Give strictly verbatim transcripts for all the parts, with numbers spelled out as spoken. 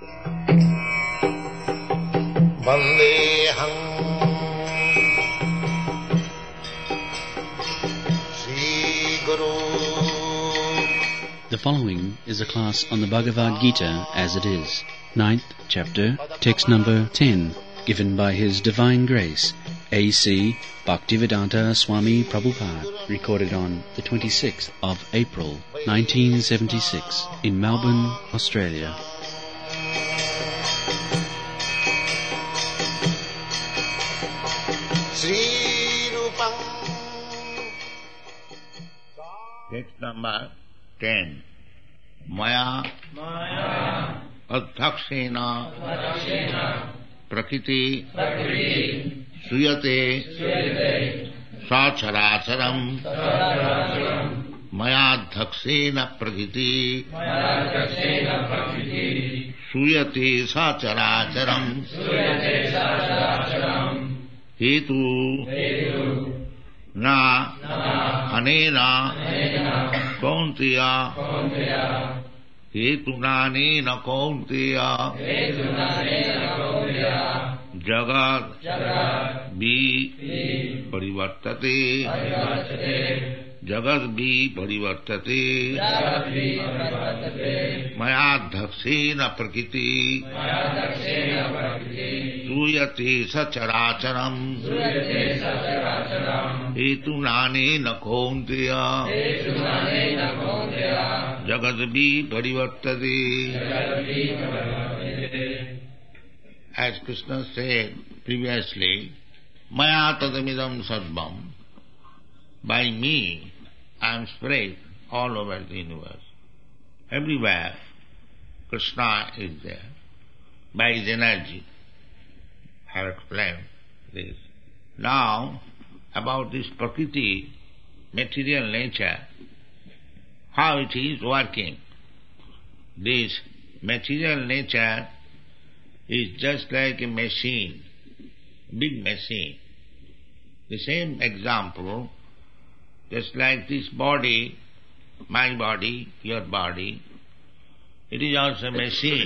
Vandeham Sri Guru. The following is a class on the Bhagavad Gita as it is, ninth chapter, text number ten, given by His Divine Grace, A C Bhaktivedanta Swami Prabhupada, recorded on the twenty-sixth of April, nineteen seventy-six, in Melbourne, Australia. Text number ten. Maya, Maya Adhakshena, Adhakshena Prakriti, Prakriti Suyate, Suyate Sacharacharam, Sacharacharam Maya Adhakshena Prakriti, Maya Adhakshena Prakriti Suyate Sacharacharam, Suyate Sacharacharam Hetu, Hetu Na, na anena, anena kaunteya, kaunteya hetuna anena kaunteya, hetuna anena kaunteya jagat, jagat bi, bi parivartate, parivartate jagat bi parivartate, jagat bi parivartate maya dhaksena prakriti, maya dhaksena prakriti suyate sacharacharam, suyate sacharacharam hetunane nakonteya, hetunane nakonteya jagadvi parivartate, jagadvi parivartate. As Krishna said previously, maya tadamidam sarvam, by me I am spread all over the universe. Everywhere Krishna is there. By his energy, I have explained this. Now, about this Prakriti, material nature, how it is working. This material nature is just like a machine, big machine. The same example, just like this body, my body, your body, it is also a machine,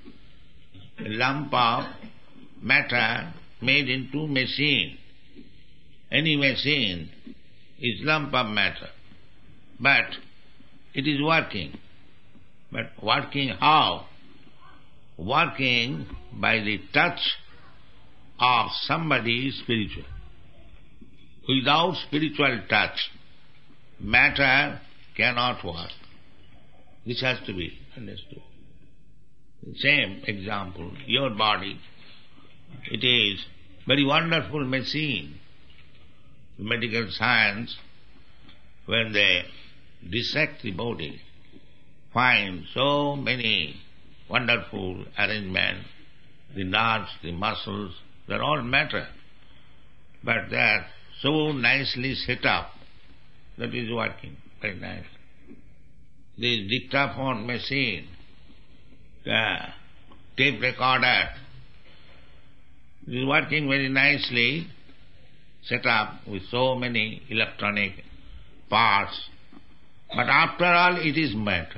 a lump of matter made into machine. Any machine is lump of matter, but it is working. But working how? Working by the touch of somebody spiritual. Without spiritual touch, matter cannot work. This has to be understood. Same example, your body, it is very wonderful machine. Medical science, when they dissect the body, find so many wonderful arrangements, the nerves, the muscles, they are all matter. But they are so nicely set up that is working very nice. This dictaphone machine, the tape recorder, is working very nicely, set up with so many electronic parts. But after all, it is matter.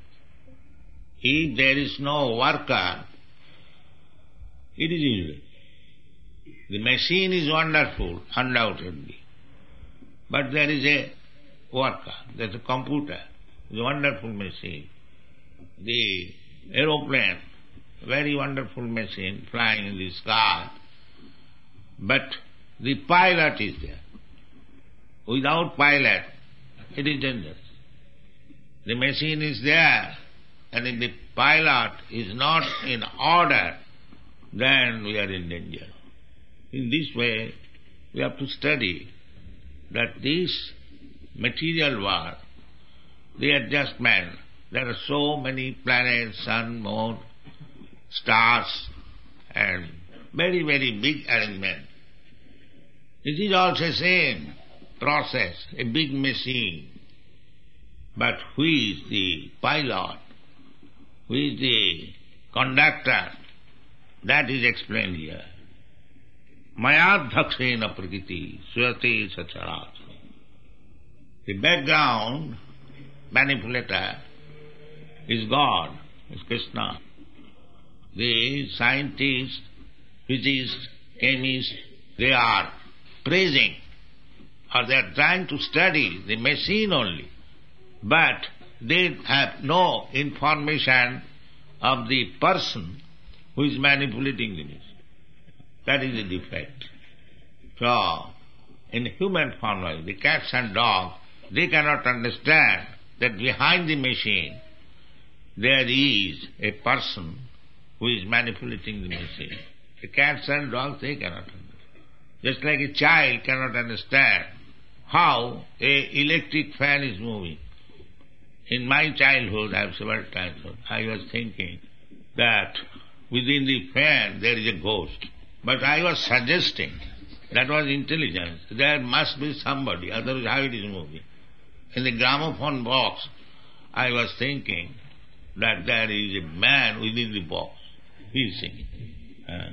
If there is no worker, it is useless. The machine is wonderful, undoubtedly. But there is a worker, there is a computer, it's a wonderful machine. The aeroplane, very wonderful machine, flying in the sky. But the pilot is there. Without pilot, it is dangerous. The machine is there, and if the pilot is not in order, then we are in danger. In this way, we have to study that this material world, the adjustment, there are so many planets, sun, moon, stars, and very, very big arrangement. It is also same process, a big machine. But who is the pilot? Who is the conductor? That is explained here. Mayadhakshena prakriti suyate sacharat. The background manipulator is God, is Krishna. the scientists, physicists, chemists, they are praising or they are trying to study the machine only, but they have no information of the person who is manipulating the machine. That is the defect. So, in human form, the cats and dogs, they cannot understand that behind the machine there is a person who is manipulating the machine. The cats and dogs, they cannot understand. Just like a child cannot understand how a electric fan is moving. In my childhood, I have several times, I was thinking that within the fan there is a ghost. But I was suggesting, that was intelligence, there must be somebody, otherwise how it is moving. In the gramophone box, I was thinking that there is a man within the box. He is singing. Uh,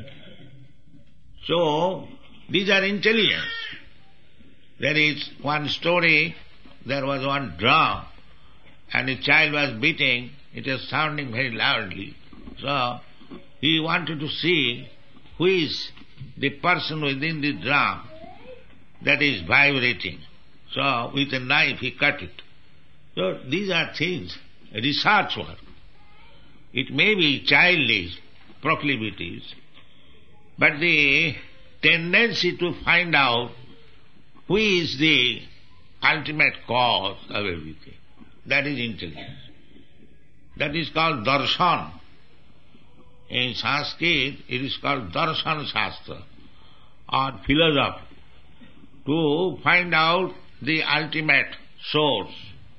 so, these are intelligence. There is one story, there was one drum, and a child was beating, it was sounding very loudly. So, he wanted to see who is the person within the drum that is vibrating. So, with a knife he cut it. So, these are things, research work. It may be childish proclivities, but the tendency to find out who is the ultimate cause of everything, that is intelligence. That is called darshan. In Sanskrit, it is called darshan shastra, or philosophy, to find out the ultimate source.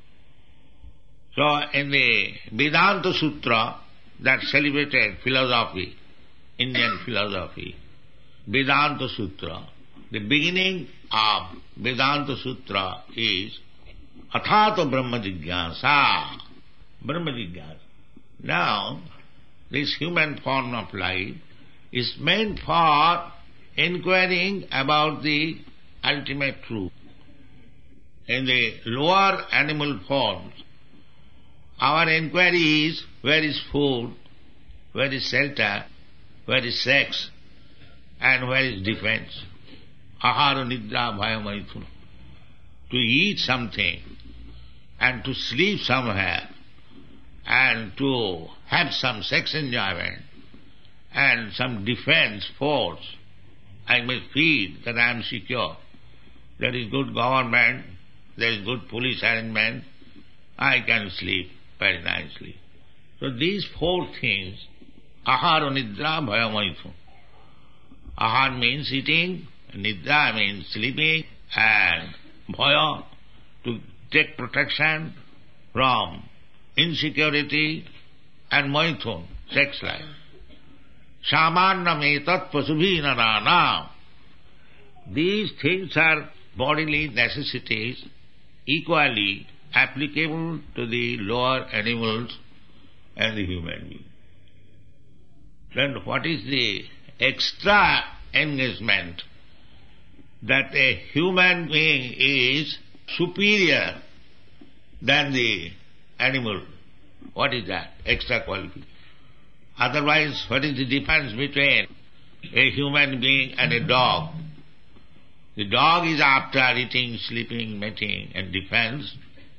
So, in the Vedanta Sutra, that celebrated philosophy, Indian philosophy, Vedanta Sutra, the beginning of Vedanta Sutra is Athato Brahma Jigyasa. Brahma Jigyasa. Now, this human form of life is meant for inquiring about the ultimate truth. In the lower animal forms, our inquiry is where is food, where is shelter, where is sex, and where is defense. Ahara nidra bhaya maithuna. To eat something and to sleep somewhere and to have some sex enjoyment and some defense force, I must feel that I am secure. There is good government, there is good police arrangement, I can sleep very nicely. So these four things, ahara nidra bhaya maithuna. Ahar means eating, nidra means sleeping, and bhaya, to take protection from insecurity, and maithun, sex life. Samannam etat pasubhi narana. These things are bodily necessities equally applicable to the lower animals and the human being. Then what is the extra engagement that a human being is superior than the animal? What is that? Extra quality. Otherwise, what is the difference between a human being and a dog? The dog is after eating, sleeping, mating, and defense.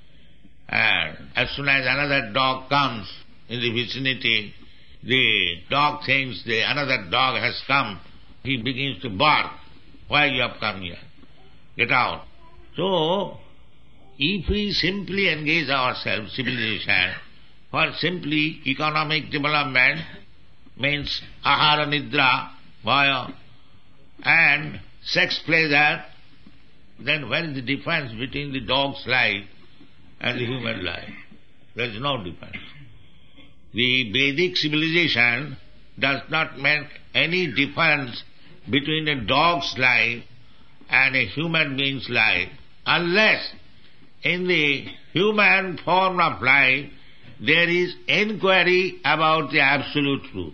And as soon as another dog comes in the vicinity, the dog thinks the another dog has come. He begins to bark. Why you have come here? Get out. So, if we simply engage ourselves, civilization, for simply economic development, means ahara nidra, bhaya, and sex pleasure, then what is the difference between the dog's life and the human life? There is no difference. The Vedic civilization does not make any difference between a dog's life and a human being's life, unless in the human form of life there is inquiry about the absolute truth.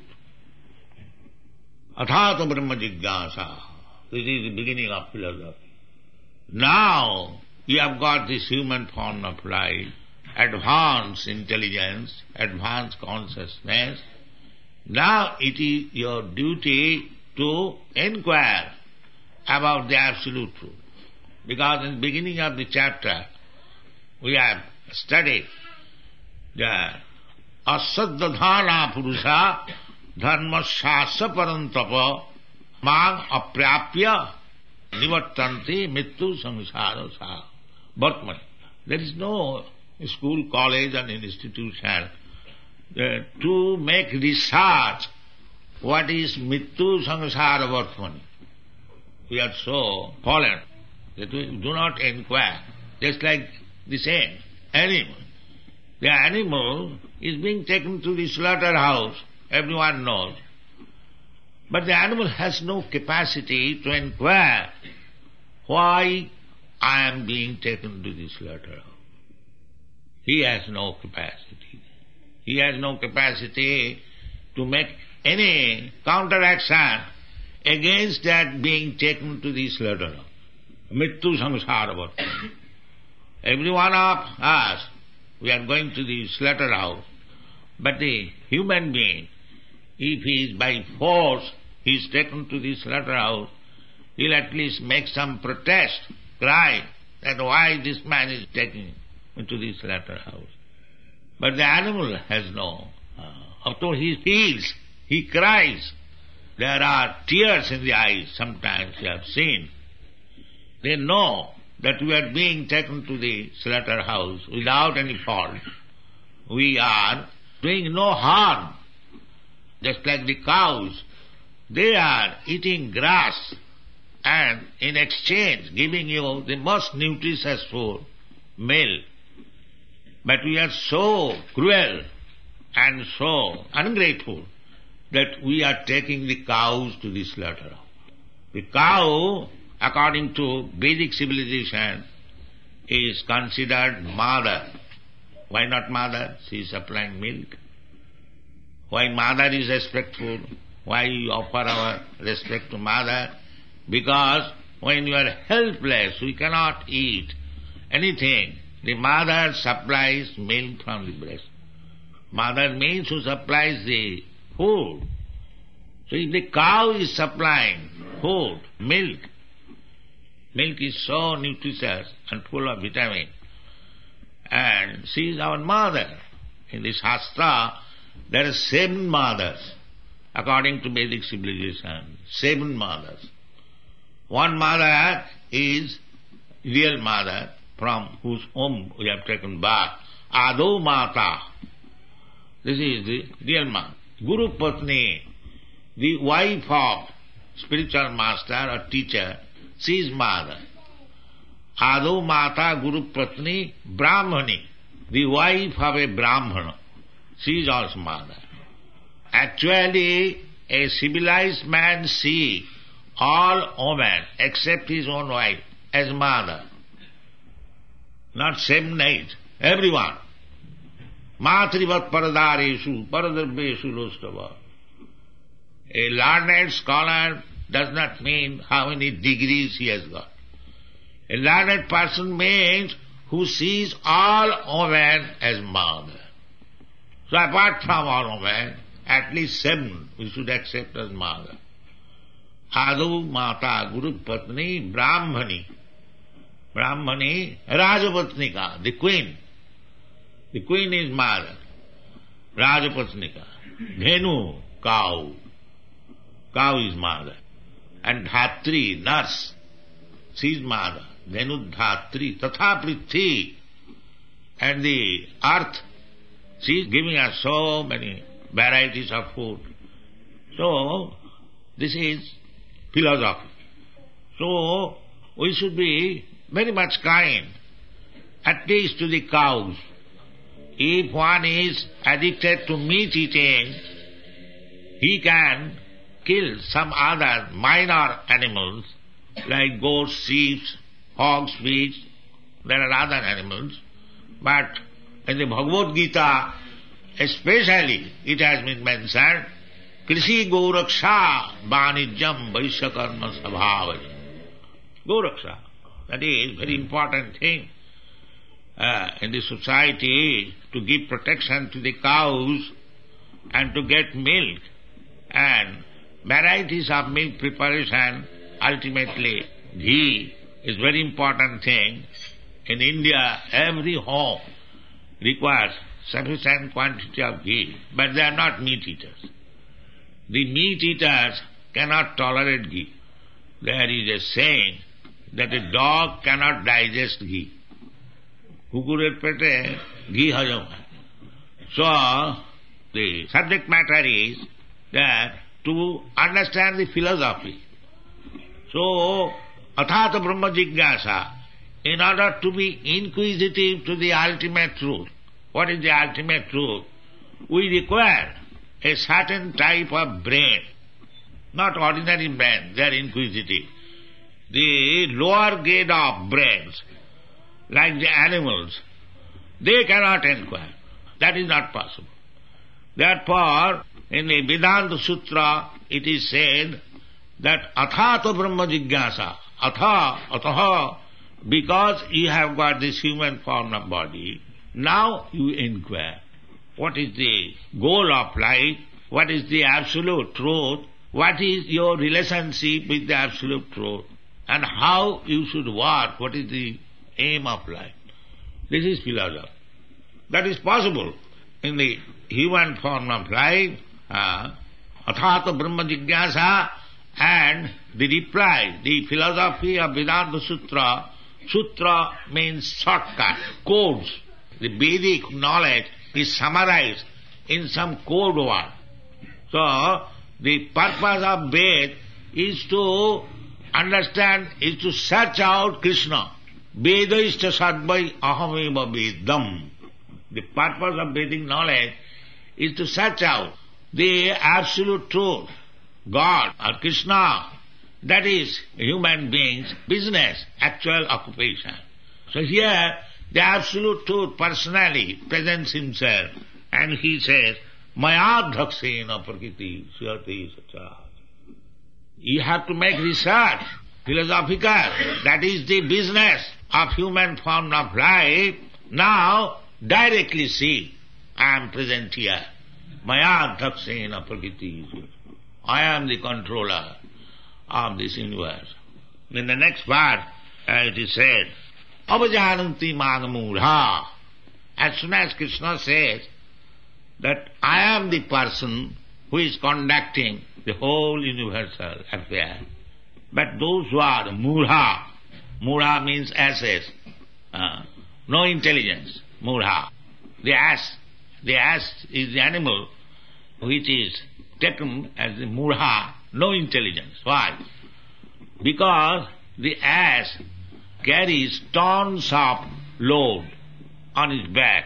Athato Brahma Jigyasa. This is the beginning of philosophy. Now you have got this human form of life, advanced intelligence, advanced consciousness, Now it is your duty to inquire about the absolute truth. Because in the beginning of the chapter, we have studied the asaddhana purusha dharma shasa parantapa mang aprapya nivattanti mittu samsara sa. Bhatmani. There is no school, college and institution uh, to make research what is mittu samsara bhatmani. We are so fallen that we do not inquire. Just like the same animal. The animal is being taken to the slaughterhouse, everyone knows. But the animal has no capacity to inquire why I am being taken to the slaughterhouse. He has no capacity. He has no capacity to make any counteraction against that being taken to the slaughterhouse. Mittu samsara bhatmani. Every one of us, we are going to the slaughterhouse, but the human being, if he is by force, he is taken to the slaughterhouse, he'll at least make some protest, cry that why this man is taken into the slaughterhouse. But the animal has no. Uh, after he feels, he cries. There are tears in the eyes, sometimes you have seen. They know that we are being taken to the slaughterhouse without any fault. We are doing no harm. Just like the cows, they are eating grass and in exchange giving you the most nutritious food, milk. But we are so cruel and so ungrateful that we are taking the cows to the slaughterhouse. The cow, according to Vedic civilization, is considered mother. Why not mother? She is supplying milk. Why mother is respectful? Why we offer our respect to mother? Because when you are helpless, we cannot eat anything. The mother supplies milk from the breast. Mother means who supplies the food. So if the cow is supplying food, milk, milk is so nutritious and full of vitamin, and she is our mother. In the Shastra, there are seven mothers, according to Vedic civilization, seven mothers. One mother is real mother, from whose womb we have taken birth, Ado Mata. This is the real mother. Guru Patni, the wife of spiritual master or teacher, she is mother. Ado Mata Guru Patni Brahmani, the wife of a Brahmana, she is also mother. Actually, a civilized man sees all women except his own wife as mother. Not seven, eight, everyone. Matrivat paradareshu, paradarveshu lostava. A learned scholar does not mean how many degrees he has got. A learned person means who sees all women as mother. So apart from all women, at least seven we should accept as mother. Adu Mata Guru Patni Brahmani. Brahmani Rajapatnika, the queen. The queen is mother. Rajapatnika. Dhenu, cow. Cow is mother. And Dhatri, nurse. She is mother. Dhenu Dhatri. Tatha Prithvi. And the earth, she is giving us so many varieties of food. So, this is philosophy. So, we should be very much kind, at least to the cows. If one is addicted to meat eating, he can kill some other minor animals like goats, sheep, hogs, pigs. There are other animals. But in the Bhagavad Gita, especially it has been mentioned, Krishi Gauraksha Vanijam Vaishyakarma Sabhavai. Gauraksha. That is a very important thing uh, in the society, to give protection to the cows and to get milk. and varieties of milk preparation, ultimately ghee is very important thing. In India, every home requires sufficient quantity of ghee, but they are not meat eaters. The meat eaters cannot tolerate ghee. There is a saying that a dog cannot digest ghee. Kukurer pete ghee hajam hai. So, the subject matter is that to understand the philosophy. So, athata brahma jigyasa, in order to be inquisitive to the ultimate truth. What is the ultimate truth? We require a certain type of brain, not ordinary brain, they are inquisitive. The lower grade of brains, like the animals, they cannot inquire. That is not possible. Therefore, in the Vedanta Sutra, it is said that athata brahma jigyasa, atha, ataha, because you have got this human form of body, now you inquire. What is the goal of life? What is the absolute truth? What is your relationship with the absolute truth? And how you should work? What is the aim of life? This is philosophy. That is possible in the human form of life. Uh, Athata Brahma Jigyasa, and the reply, the philosophy of Vedanta Sutra. Sutra means shortcut, codes. The Vedic knowledge is summarized in some code word. So, the purpose of Ved is to understand, is to search out Krishna. Vedaishta sadvai ahameva vedam. The purpose of Vedic knowledge is to search out the absolute truth, God or Krishna. That is human beings' business, actual occupation. So here, the absolute truth personally presents himself, and he says, Mayadhaksena prakriti syati sacha. You have to make research, philosophical. That is the business of human form of life. Now, directly see, I am present here. Mayadhaksena prakriti. I am the controller of this universe. In the next part, uh, it is said, Avajananti magamudha. As soon as Krishna says that I am the person who is conducting the whole universal affair, but those who are mudha, mudha means asses, uh, no intelligence, mudha. The ass, the ass is the animal which is taken as the mudha, no intelligence. Why? Because the ass carries tons of load on his back.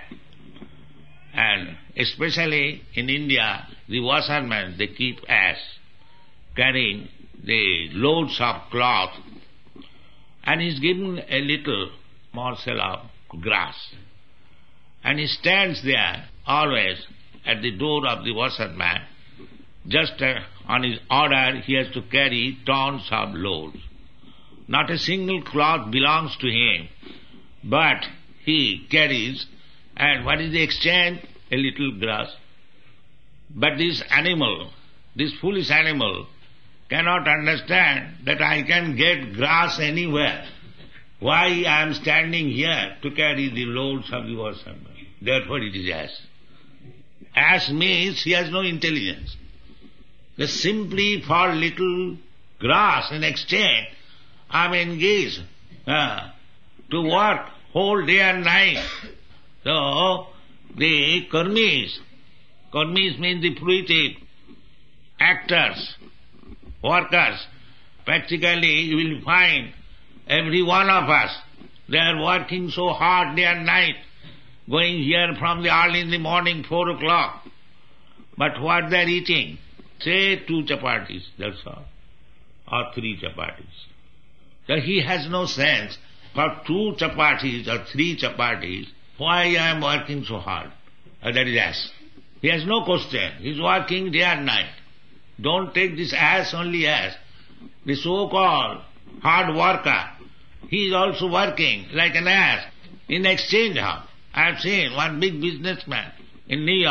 And especially in India, the washermen, they keep ass carrying the loads of cloth, and he is given a little morsel of grass. And he stands there always at the door of the washerman. Just uh, on his order, he has to carry tons of loads. Not a single cloth belongs to him, but he carries, and what is the exchange? A little grass. But this animal, this foolish animal, cannot understand that I can get grass anywhere. Why I am standing here to carry the loads of the washerman? Therefore it is ass. Ass means he has no intelligence. Just simply for little grass in exchange, I am engaged uh, to work whole day and night. So, the karmis, karmis means the fruitive actors, workers. Practically you will find every one of us, they are working so hard day and night, going here from the early in the morning, four o'clock. But what they are eating? Say two chapatis, that's all, or three chapatis. So he has no sense for two chapatis or three chapatis, why I am working so hard? Uh, that is ass. He has no question. He is working day and night. Don't take this ass only ass. The so-called hard worker, he is also working like an ass. In exchange of, I have seen one big businessman in New York,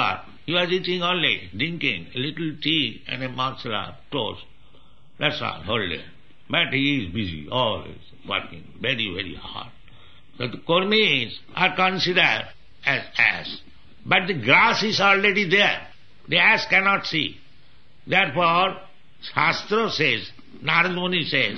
He was eating only, drinking a little tea and a masala toast. That's all, whole day. But he is busy, always working very, very hard. So the Kurmis are considered as ass. But the grass is already there. The ass cannot see. Therefore, Shastra says, Narad Muni says,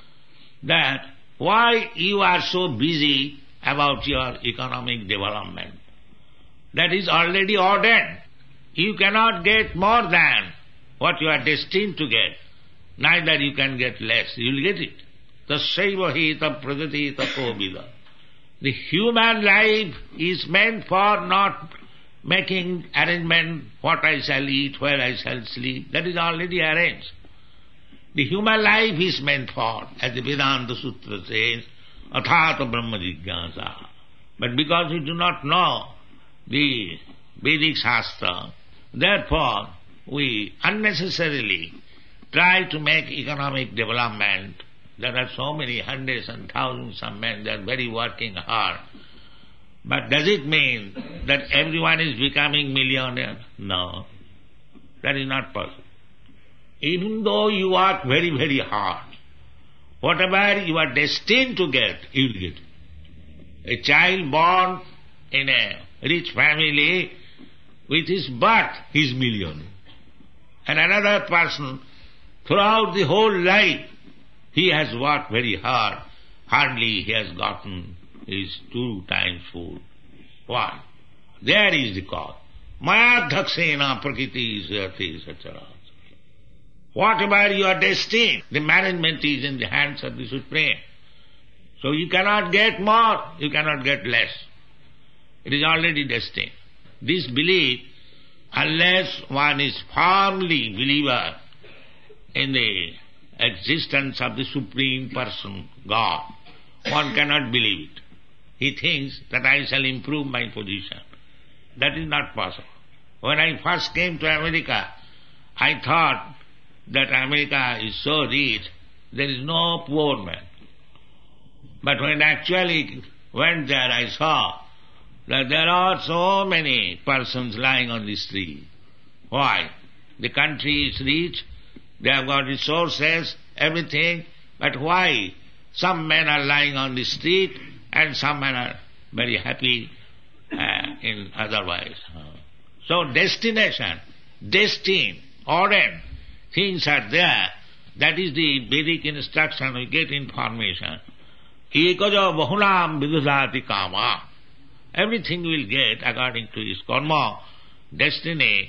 that why you are so busy about your economic development? That is already ordered. You cannot get more than what you are destined to get. Neither you can get less. You will get it. Tasyaiva hita prajati tato vida. The human life is meant for not making arrangement, what I shall eat, where I shall sleep. That is already arranged. The human life is meant for, as the Vedanta Sutra says, athata brahma jigyasa. But because we do not know the Vedic Shastra, therefore we unnecessarily try to make economic development. There are so many hundreds and thousands of men, they are very working hard. But does it mean that everyone is becoming millionaire? No. That is not possible. Even though you work very, very hard, whatever you are destined to get, you will get. A child born in a rich family, with his birth, he is millionaire. And another person, throughout the whole life, he has worked very hard. Hardly he has gotten his two times food. Why? There is the cause. Maya dhaksena prakriti jayati, et cetera. Whatever you are destined, the management is in the hands of the Supreme. So you cannot get more, you cannot get less. It is already destined. This belief, unless one is firmly believer in the existence of the Supreme Person, God, one cannot believe it. He thinks that I shall improve my position. That is not possible. When I first came to America, I thought that America is so rich, there is no poor man. But when I actually went there, I saw that there are so many persons lying on the street. Why? The country is rich, they have got resources, everything, but why some men are lying on the street and some men are very happy uh, in otherwise? So destination, destined, ordered, things are there. That is the Vedic instruction, we get information. Ekaja bahunam vidudhati kama. Everything will get according to his karma, destiny.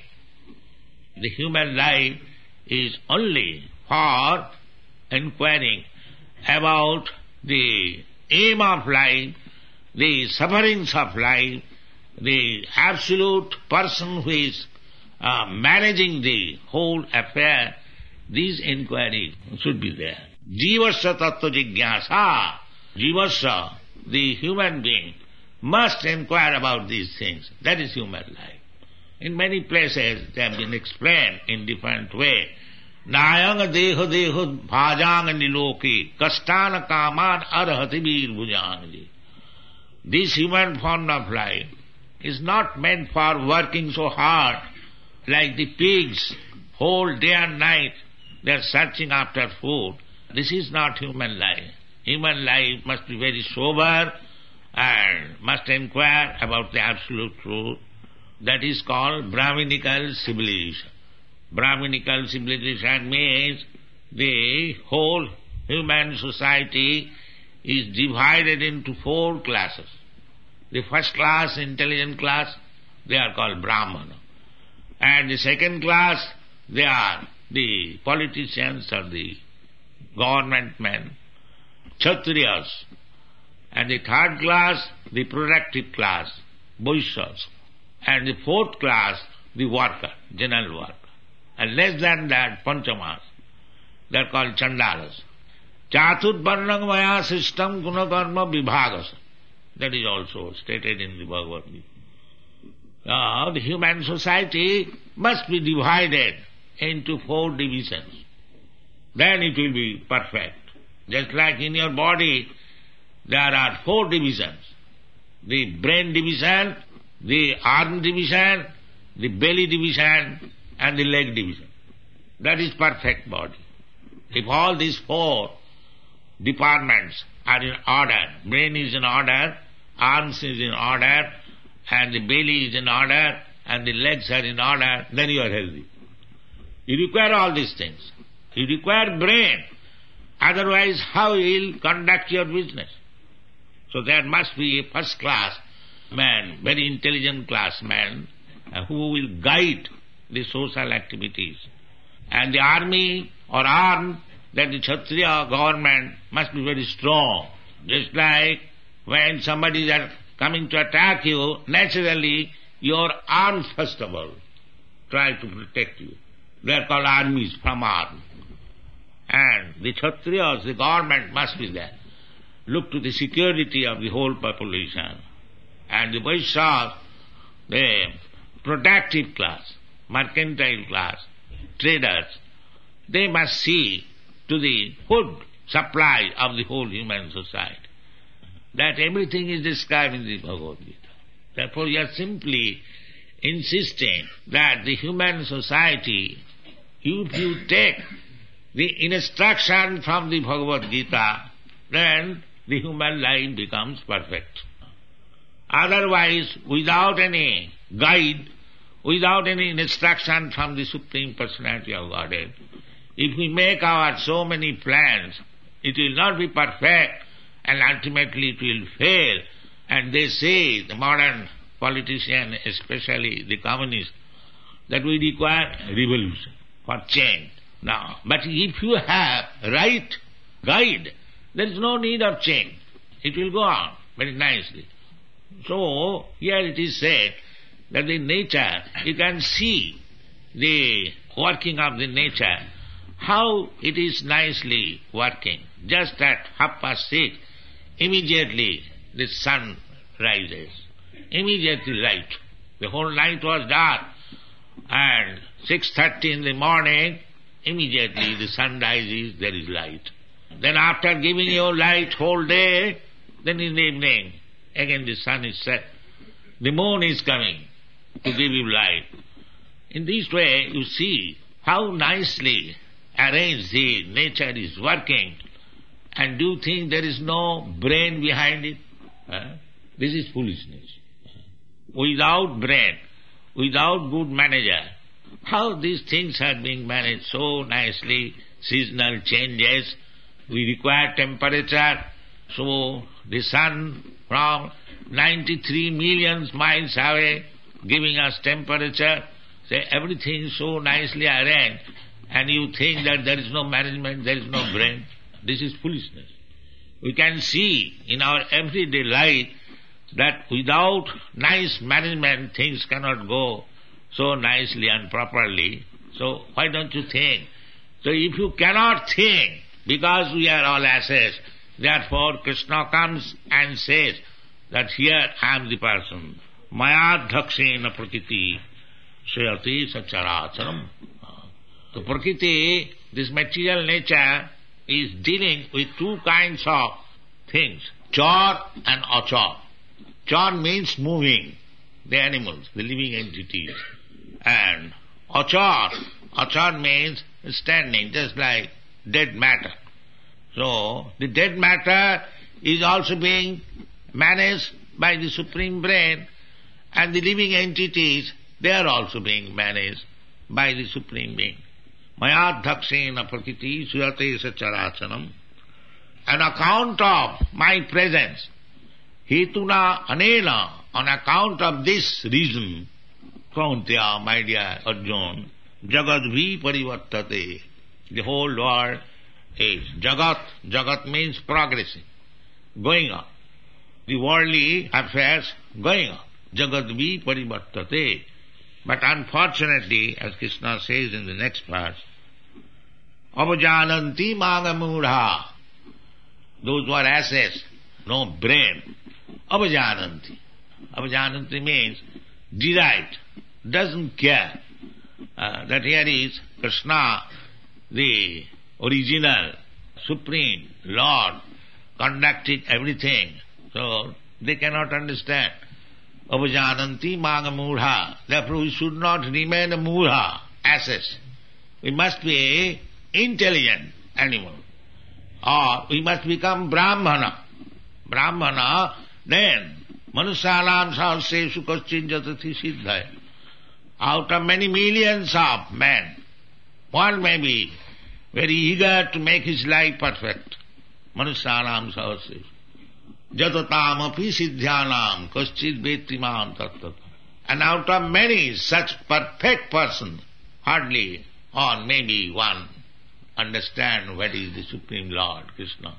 The human life is only for inquiring about the aim of life, the sufferings of life, the absolute person who is uh, managing the whole affair. These inquiries should be there. Jivasya tattva jigyasa. Jivasya, the human being, must inquire about these things. That is human life. In many places they have been explained in different way. Nayang deho deho bhajang niloki kastana kaman arhati bir bhujanji. This human form of life is not meant for working so hard like the pigs, whole day and night they are searching after food. This is not human life. Human life must be very sober and must inquire about the absolute truth. That is called Brahminical civilization. Brahminical civilization means the whole human society is divided into four classes. The first class, intelligent class, they are called Brahmana. And the second class, they are the politicians or the government men, Kshatriyas. And the third class, the productive class, Vaishyas. And the fourth class, the worker, general worker. And less than that, Panchamas. They are called Chandalas. Chatur Varnang Maya Sistam Gunakarma Vibhagas. That is also stated in the Bhagavad Gita. Now, the human society must be divided into four divisions. Then it will be perfect. Just like in your body, there are four divisions. The brain division, the arm division, the belly division and the leg division. That is perfect body. If all these four departments are in order, brain is in order, arms is in order, and the belly is in order, and the legs are in order, then you are healthy. You require all these things. You require brain. Otherwise, how you will conduct your business? So there must be a first class man, very intelligent class man, uh, who will guide the social activities. And the army or arm, that the Kshatriya government must be very strong. Just like when somebody is coming to attack you, naturally you are armed first of all, try to protect you. They are called armies from arm. And the Kshatriyas, the government must be there. Look to the security of the whole population. And the Vaishyas, the productive class, mercantile class, traders, they must see to the food supply of the whole human society. That everything is described in the Bhagavad Gita. Therefore you are simply insisting that the human society, if you take the instruction from the Bhagavad Gita, then the human life becomes perfect. Otherwise, without any guide, without any instruction from the Supreme Personality of Godhead, if we make our so many plans, it will not be perfect and ultimately it will fail. And they say, the modern politician, especially the communists, that we require revolution for change. Now, but if you have right guide, there is no need of change. It will go on very nicely. So, here it is said that the nature, you can see the working of the nature, how it is nicely working. Just at half past six, immediately the sun rises. Immediately light. The whole night was dark. And six thirty in the morning, immediately the sun rises, there is light. Then after giving you light whole day, then in the evening, again the sun is set. The moon is coming to give you light. In this way, you see how nicely arranged the nature is working. And do you think there is no brain behind it? Huh? This is foolishness. Without brain, without good manager, how these things are being managed so nicely, seasonal changes, we require temperature, so the sun from ninety-three million miles away giving us temperature, so everything so nicely arranged, and you think that there is no management, there is no brain. This is foolishness. We can see in our everyday life that without nice management things cannot go so nicely and properly. So why don't you think? So if you cannot think, because we are all asses, therefore Krishna comes and says that here I am the person. Maya dhakshena prakriti shriyati sacharacharam. So prakriti, this material nature, is dealing with two kinds of things, char and achar. Char means moving, the animals, the living entities. And achar, achar means standing, just like dead matter. So, the dead matter is also being managed by the Supreme Brain, and the living entities, they are also being managed by the Supreme Being. Maya dhakshena prakriti suyate sacharachanam. On account of my presence, hetuna anena, on account of this reason, Kaunteya, my dear Arjuna, jagadvi parivartate, the whole world is jagat. Jagat means progressing, going on. The worldly affairs going on. Jagadvi parivartate. But unfortunately, as Krishna says in the next verse, avajananti magamudha, those who are asses, no brain, avajananti. Avajananti means derived, doesn't care. Uh, that here is Krishna, the original, supreme Lord, conducting everything. So they cannot understand. Avajananti maga mudha. Therefore we should not remain a mudha, asses. We must be intelligent animal. Or we must become Brahmana. Brahmana, then Manusyanam sahasresu kaschin jatati siddhaya. Out of many millions of men, one may be very eager to make his life perfect. Manusyanam sahasresu. Jatatam api siddhyanam kaschid vetrimam tattva. And out of many such perfect persons, hardly or maybe one understand what is the Supreme Lord, Krishna.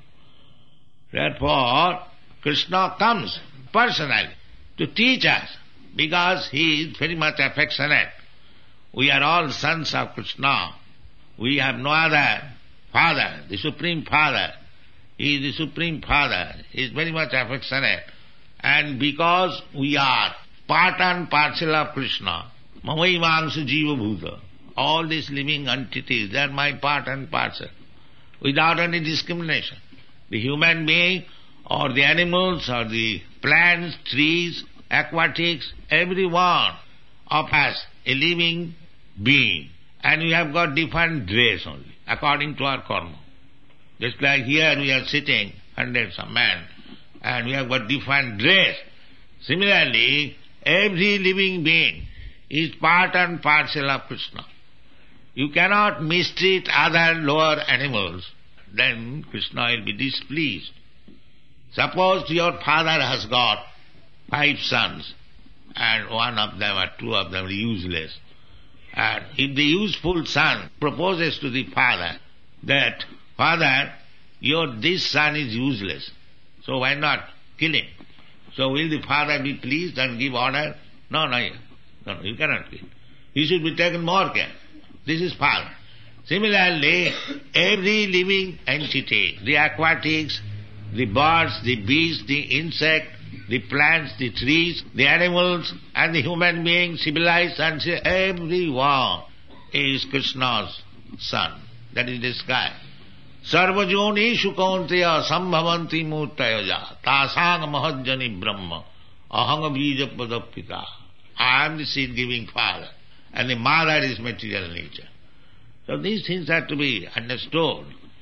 Therefore, Krishna comes personally to teach us, because he is very much affectionate. We are all sons of Krishna. We have no other Father, the Supreme Father. He is the Supreme Father. He is very much affectionate. And because we are part and parcel of Krishna, Mamaivansu Jiva Bhuta, all these living entities, they are my part and parcel, without any discrimination. The human being, or the animals, or the plants, trees, aquatics, every one of us a living being. And we have got different dress only, according to our karma. Just like here we are sitting, hundreds of men, and we have got different dress. Similarly, every living being is part and parcel of Krishna. You cannot mistreat other lower animals, then Krishna will be displeased. Suppose your father has got five sons, and one of them or two of them are useless. And if the useful son proposes to the father that, Father, your this son is useless, so why not kill him? So will the father be pleased and give order? No, no, no, you cannot kill. He should be taken more care. This is father. Similarly, every living entity, the aquatics, the birds, the beasts, the insect, the plants, the trees, the animals, and the human beings, civilized and everyone is Krishna's son. That is the sky. Sarvajoni shukaunteya sambhavanti murtayaja tasang mahajjani brahma ahanga bija padapita. I am the seed-giving father, and the mother is material nature. So these things have to be understood.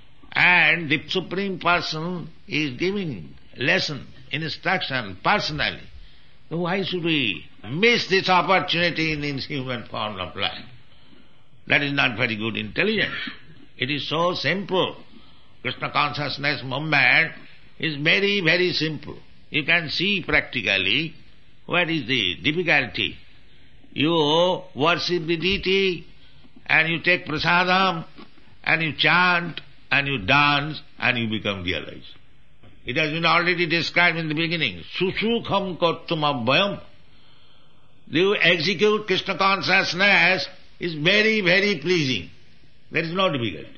And the Supreme Person is giving lesson, instruction personally. So why should we miss this opportunity in this human form of life? That is not very good intelligence. It is so simple. Krishna consciousness movement is very, very simple. You can see practically what is the difficulty. You worship the deity and you take prasadam and you chant and you dance and you become realized. It has been already described in the beginning. Susukham kartum abhayam. You execute Krishna consciousness is very, very pleasing. There is no difficulty.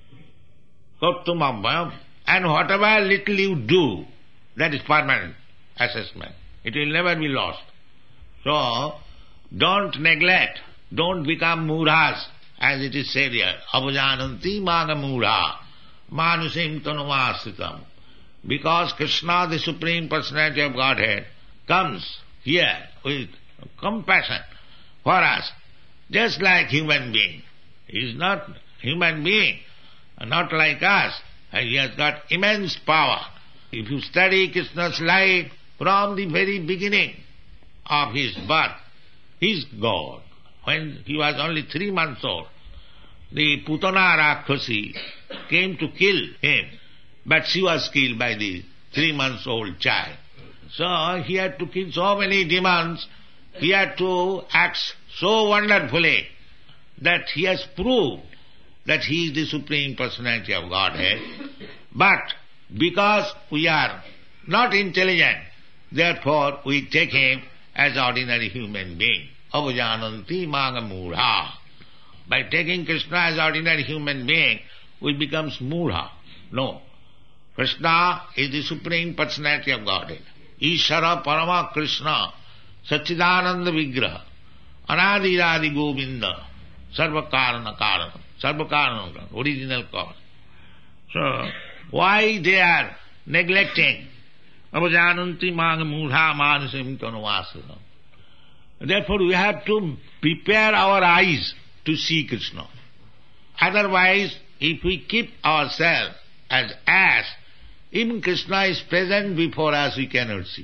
Kartum abhayam. And whatever little you do, that is permanent assessment. It will never be lost. So, don't neglect, don't become mudhas, as it is said here. Avajananti maga mudha, manusim tanumasitam. Because Krishna, the Supreme Personality of Godhead, comes here with compassion for us, just like human being. He is not human being, not like us. And he has got immense power. If you study Krishna's life from the very beginning of his birth, he is God. When he was only three months old, the Putana Rakshasi came to kill him, but she was killed by the three months old child. So he had to kill so many demons, he had to act so wonderfully that he has proved that he is the Supreme Personality of Godhead. But because we are not intelligent, therefore we take him as ordinary human being. Avajananti maga mudha. By taking Krishna as ordinary human being, we become mudha. No. Krishna is the Supreme Personality of Godhead. Ishara Parama Krishna, Satchidananda Vigraha, Anadiradi Govinda, Sarva Karana Karana, Sarva Karana, original cause. So, why they are neglecting avajananti mang mudha manasim tanuvasana. Therefore we have to prepare our eyes to see Krishna. Otherwise, if we keep ourselves as ass, even Krishna is present before us, we cannot see.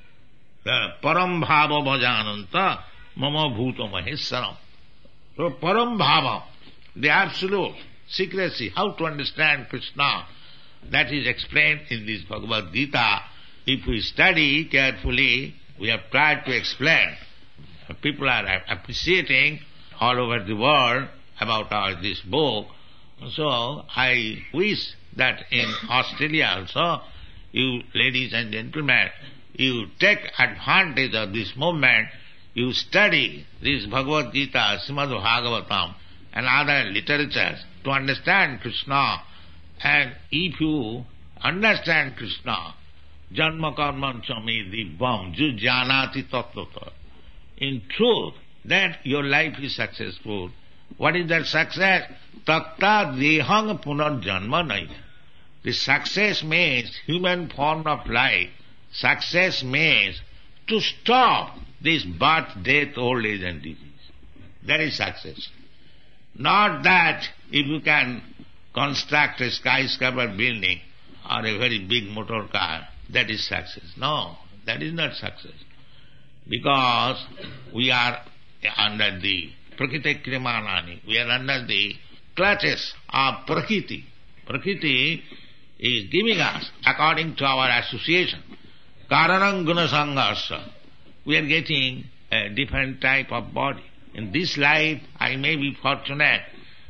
Param bhava bhajananta mama bhuta maheswaram. So param bhava, the absolute secrecy, how to understand Krishna, that is explained in this Bhagavad Gita. If we study carefully, we have tried to explain. People are appreciating all over the world about our, this book. So I wish that in Australia also, you ladies and gentlemen, you take advantage of this movement, you study this Bhagavad Gita, Srimad Bhagavatam and other literatures to understand Krishna. And if you understand Krishna, Janma Karma Chami Dibbam Jujanati Tattvata, in truth, that your life is successful. What is that success? Takta dehang punarjanma nahi. The success means human form of life. Success means to stop this birth, death, old age and disease. That is success. Not that if you can construct a skyscraper building or a very big motor car, that is success. No, that is not success. Because we are under the Prakriti Krimanani, we are under the clutches of Prakriti. Prakriti is giving us, according to our association, Karanam Guna Sanghasa, we are getting a different type of body. In this life, I may be fortunate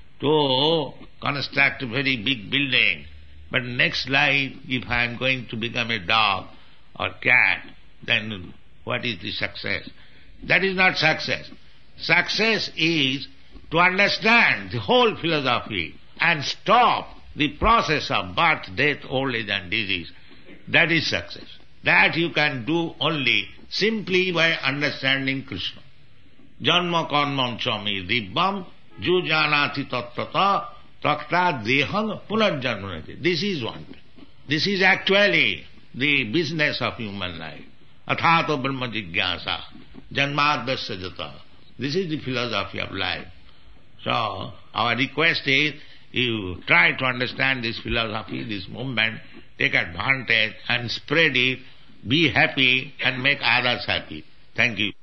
to construct a very big building, but next life, if I am going to become a dog or cat, then what is the success? That is not success. Success is to understand the whole philosophy and stop the process of birth, death, old age and disease. That is success. That you can do only simply by understanding Krishna. Janma karmam chami dibbam jujanati tattvata takta dehang punarjanmanati. This is one. This is actually the business of human life. Athato brahma jigyasa janmadasya jata. This is the philosophy of life. So, our request is, you try to understand this philosophy, this movement, take advantage and spread it, be happy and make others happy. Thank you.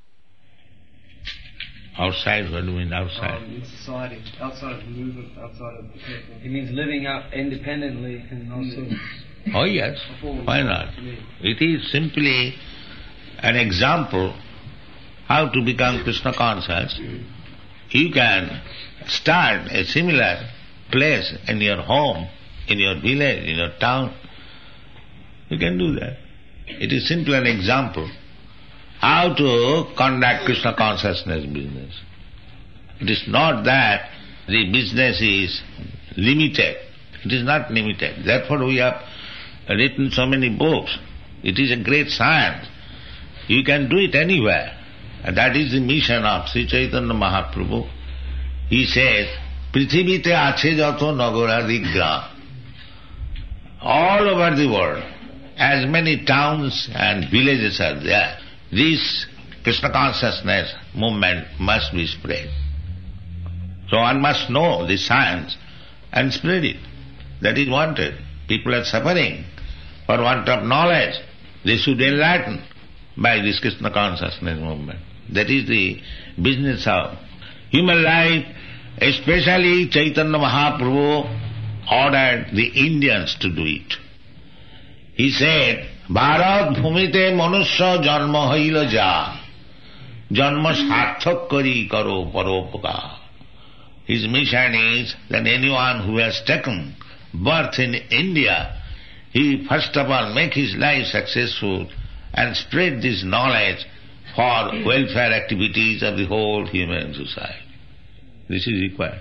Outside, what do you mean outside? Um, in society, outside of the movement, outside of the people. It means living out independently and also... Oh yes, why not? It is simply an example how to become Krishna conscious. You can start a similar place in your home, in your village, in your town. You can do that. It is simply an example how to conduct Krishna consciousness business. It is not that the business is limited. It is not limited. Therefore we have written so many books. It is a great science. You can do it anywhere. And that is the mission of Sri Chaitanya Mahaprabhu. He says, Prithivite ache jato nagara digra. All over the world, as many towns and villages are there, this Krishna consciousness movement must be spread. So one must know the science and spread it. That is wanted. People are suffering for want of knowledge. They should enlighten by this Krishna consciousness movement. That is the business of human life. Especially Chaitanya Mahaprabhu ordered the Indians to do it. He said, Bharat bhumite manusya janma haila ja, janma sarthak kari karo paropaka. His mission is that anyone who has taken birth in India, he first of all make his life successful and spread this knowledge for welfare activities of the whole human society. This is required.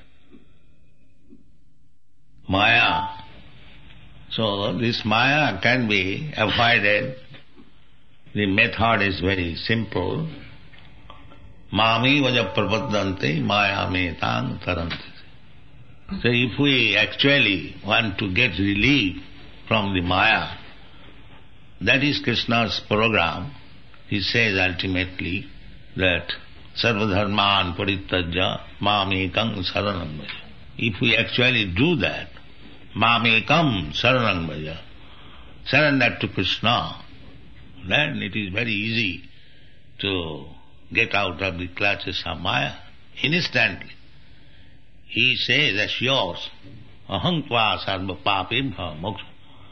Maya. So this Maya can be avoided. The method is very simple. Mami vaja prapaddante maya metang tarante. So if we actually want to get relief from the Maya, That is Krishna's program. He says ultimately that sarvadharman parityajya mamekam saranam bhaja. If we actually do that, mamekam saranam bhaja, surrender to Krishna, then it is very easy to get out of the clutches of Maya instantly. He says, assures, aham tva sarva papebha moksha.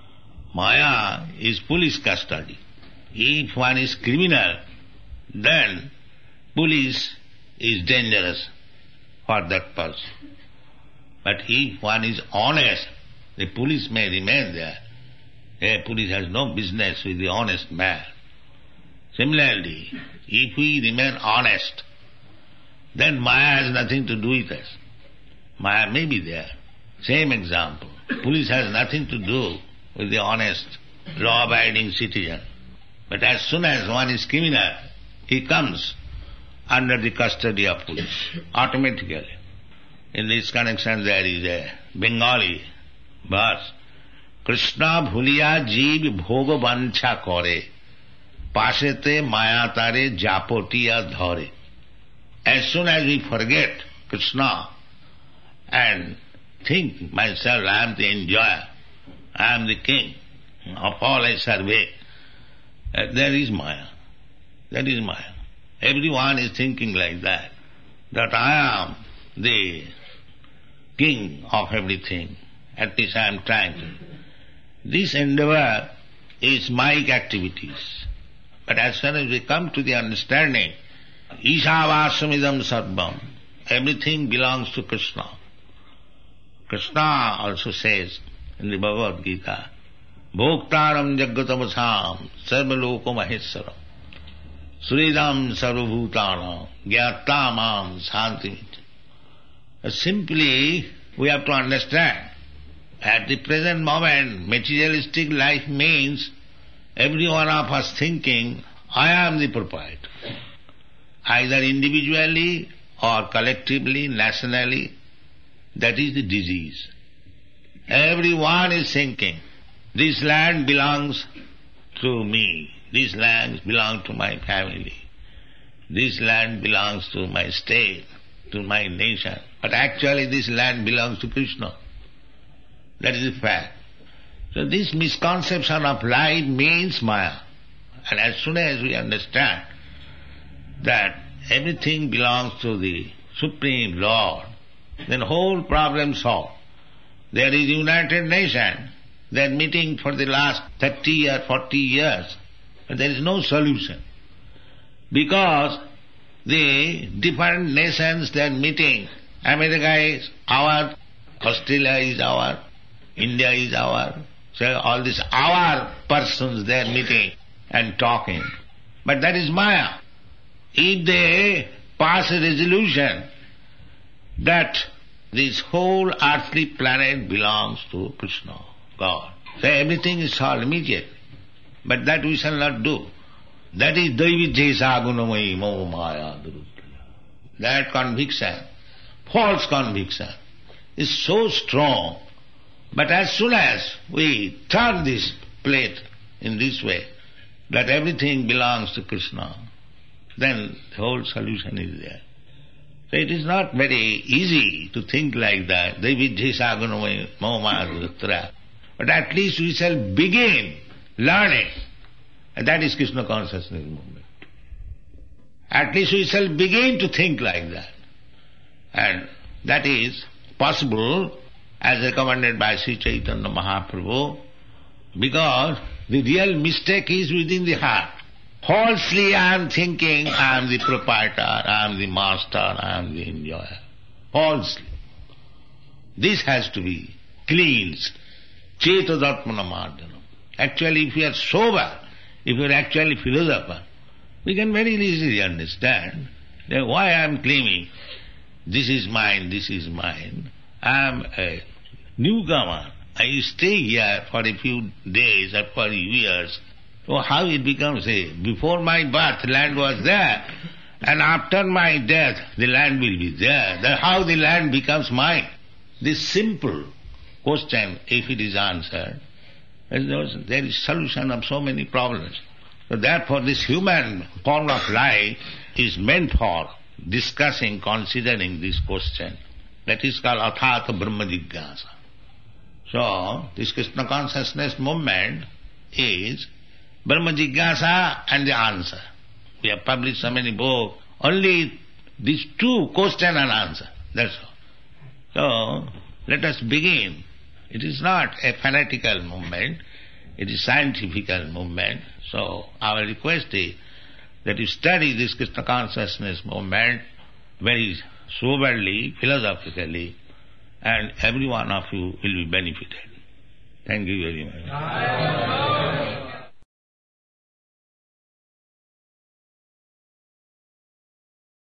Maya is police custody. If one is criminal, then police is dangerous for that person. But if one is honest, the police may remain there. A police has no business with the honest man. Similarly, if we remain honest, then Maya has nothing to do with us. Maya may be there. Same example. Police has nothing to do with the honest, law-abiding citizen. But as soon as one is criminal, he comes under the custody of police, automatically. In this connection there is a Bengali verse, Krishna bhuliya jeev bhoga vancha kore, pasete maya tare japotiya dhare. As soon as we forget Krishna and think myself, I am the enjoyer, I am the king, of all I survey, uh, there is Maya. That is Maya. Everyone is thinking like that, that I am the king of everything. At least I am trying to. This endeavor is Mayic activities. But as soon as we come to the understanding, Ishavashamidam sarvam, everything belongs to Krishna. Krishna also says in the Bhagavad Gita, Bhoktaram jagatamasam sarvaloko maheswaram suridam sarvabhutanam gyattamam santimit. Simply, we have to understand, at the present moment, materialistic life means every one of us thinking, I am the proprietor. Either individually or collectively, nationally, that is the disease. Everyone is thinking, this land belongs to me, this land belongs to my family, this land belongs to my state, to my nation. But actually this land belongs to Krishna. That is the fact. So this misconception of life means Maya. And as soon as we understand that everything belongs to the Supreme Lord, then whole problem solved. There is United Nations, they are meeting for the last thirty or forty years, but there is no solution. Because the different nations they are meeting, America is our, Australia is our, India is our, so all these our persons they are meeting and talking. But that is Maya. If they pass a resolution that this whole earthly planet belongs to Krishna, God, so everything is solved immediately. But that we shall not do. That is Daividjesa gunamayi mo maya durudya. That conviction, false conviction, is so strong. But as soon as we turn this plate in this way, that everything belongs to Krishna, then the whole solution is there. So it is not very easy to think like that, Daividjesa gunamayi mo maya durudya. But at least we shall begin learning. And that is Krishna consciousness movement. At least we shall begin to think like that. And that is possible as recommended by Sri Chaitanya Mahaprabhu, because the real mistake is within the heart. Falsely I am thinking I am the proprietor, I am the master, I am the enjoyer. Falsely. This has to be cleansed. Chetadatmana marjanam. Actually, if we are sober, if we are actually philosopher, we can very easily understand that why I am claiming this is mine, this is mine. I am a newcomer. I stay here for a few days or for years. So how it becomes a, before my birth land was there, and after my death the land will be there. Then how the land becomes mine? This simple question, if it is answered, There is solution of so many problems. So therefore this human form of life is meant for discussing, considering this question. That is called Athata Brahma Jigyasa. So this Krishna consciousness movement is Brahma Jigyasa and the answer. We have published so many books, only these two, question and answer. That's all. So let us begin. It is not a fanatical movement, it is scientifical movement. So our request is that you study this Krishna consciousness movement very soberly, philosophically, and every one of you will be benefited. Thank you very much.